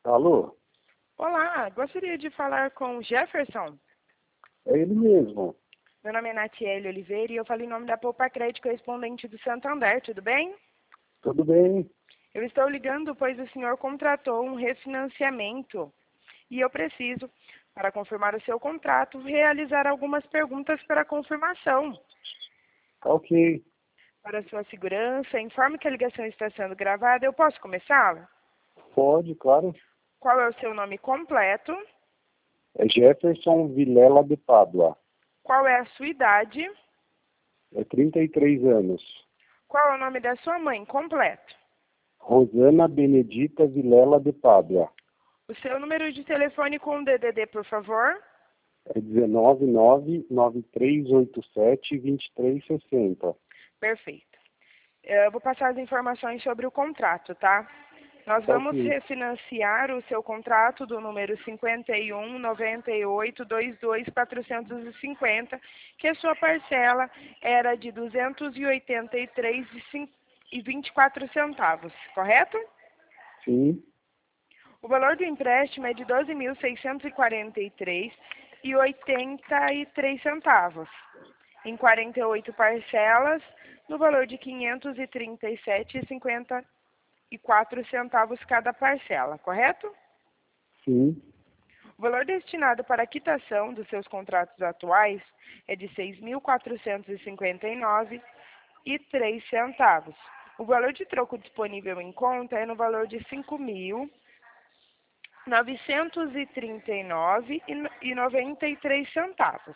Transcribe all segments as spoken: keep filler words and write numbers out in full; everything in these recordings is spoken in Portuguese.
Alô? Olá, gostaria de falar com o Jefferson. É ele mesmo. Meu nome é Natiele Oliveira e eu falo em nome da Poupa Crédito, correspondente do Santander, tudo bem? Tudo bem? Eu estou ligando pois o senhor contratou um refinanciamento e eu preciso, para confirmar o seu contrato, realizar algumas perguntas para confirmação. Tá ok. Para sua segurança, informe que a ligação está sendo gravada. Eu posso começá-la? Pode, claro. Qual é o seu nome completo? É Jefferson Vilela de Pádua. Qual é a sua idade? É trinta e três anos. Qual é o nome da sua mãe completo? Rosana Benedita Vilela de Pádua. O seu número de telefone com D D D, por favor? É dezenove nove nove três oito sete dois três seis zero. Perfeito. Eu vou passar as informações sobre o contrato, tá? Nós Tá vamos ok. refinanciar o seu contrato do número cinquenta e um, noventa e oito, vinte e dois, quatrocentos e cinquenta, que a sua parcela era de duzentos e oitenta e três reais e vinte e quatro centavos, correto? Sim. O valor do empréstimo é de doze mil seiscentos e quarenta e três reais e oitenta e três centavos, em quarenta e oito parcelas, no valor de quinhentos e trinta e sete reais e cinquenta e quatro centavos cada parcela, correto? Sim. O valor destinado para a quitação dos seus contratos atuais é de seis mil quatrocentos e cinquenta e nove reais e três centavos. O valor de troco disponível em conta é no valor de cinco mil novecentos e trinta e nove reais e noventa e três centavos.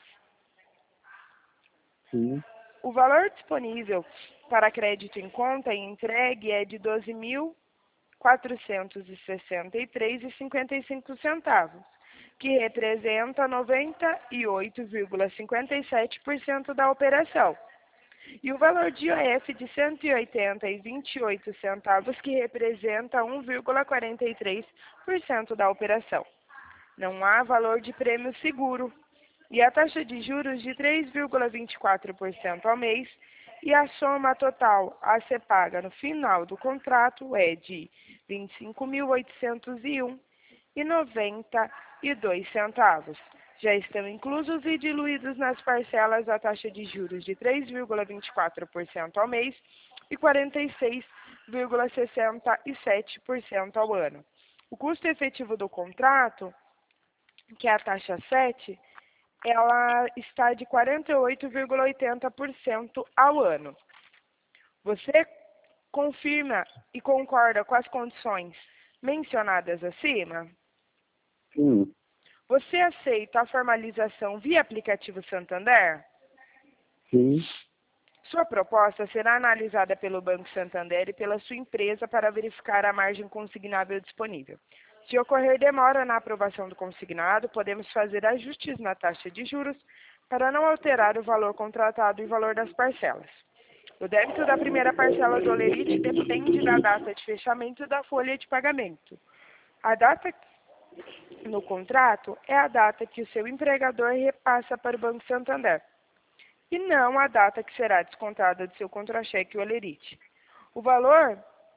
Sim. O valor disponível para crédito em conta e entregue é de doze mil quatrocentos e sessenta e três reais e cinquenta e cinco centavos, que representa noventa e oito vírgula cinquenta e sete por cento da operação. E o valor de I O F de cento e oitenta reais e vinte e oito centavos, que representa um vírgula quarenta e três por cento da operação. Não há valor de prêmio seguro. E a taxa de juros de três vírgula vinte e quatro por cento ao mês, e a soma total a ser paga no final do contrato é de vinte e cinco mil oitocentos e um reais e noventa e dois centavos. Já estão inclusos e diluídos nas parcelas a taxa de juros de três vírgula vinte e quatro por cento ao mês e quarenta e seis vírgula sessenta e sete por cento ao ano. O custo efetivo do contrato, que é a taxa sete, ela está de quarenta e oito vírgula oitenta por cento ao ano. Você confirma e concorda com as condições mencionadas acima? Sim. Você aceita a formalização via aplicativo Santander? Sim. Sua proposta será analisada pelo Banco Santander e pela sua empresa para verificar a margem consignável disponível. Se ocorrer demora na aprovação do consignado, podemos fazer ajustes na taxa de juros para não alterar o valor contratado e o valor das parcelas. O débito da primeira parcela do Olerite depende da data de fechamento da folha de pagamento. A data no contrato é a data que o seu empregador repassa para o Banco Santander, e não a data que será descontada do seu contra-cheque Olerite. O valor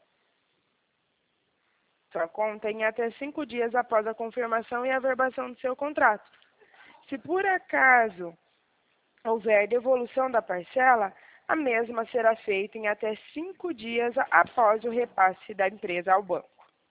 sua conta em até cinco dias após a confirmação e averbação do seu contrato. Se por acaso houver devolução da parcela, a mesma será feita em até cinco dias após o repasse da empresa ao banco.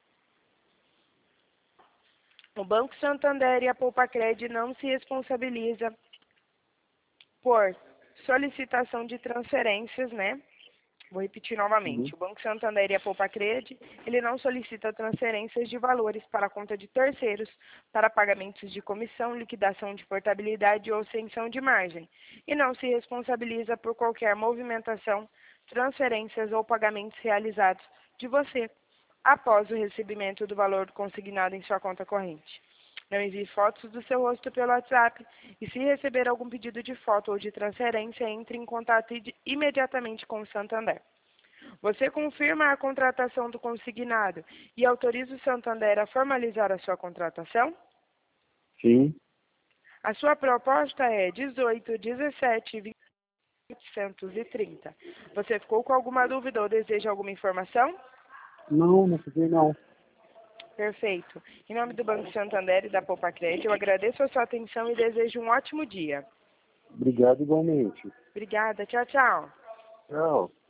O Banco Santander e a Poupa Crédito não se responsabiliza por solicitação de transferências, né? Vou repetir Sim. novamente. O Banco Santander e a Poupa Crédito, ele não solicita transferências de valores para a conta de terceiros para pagamentos de comissão, liquidação de portabilidade ou extensão de margem, e não se responsabiliza por qualquer movimentação, transferências ou pagamentos realizados de você após o recebimento do valor consignado em sua conta corrente. Não envie fotos do seu rosto pelo WhatsApp e, se receber algum pedido de foto ou de transferência, entre em contato imediatamente com o Santander. Você confirma a contratação do consignado e autoriza o Santander a formalizar a sua contratação? Sim. A sua proposta é dezoito, dezessete, vinte e trinta. Você ficou com alguma dúvida ou deseja alguma informação? Não, não fiquei não. Perfeito. Em nome do Banco Santander e da Poupacred, eu agradeço a sua atenção e desejo um ótimo dia. Obrigado igualmente. Obrigada. Tchau, tchau. Tchau.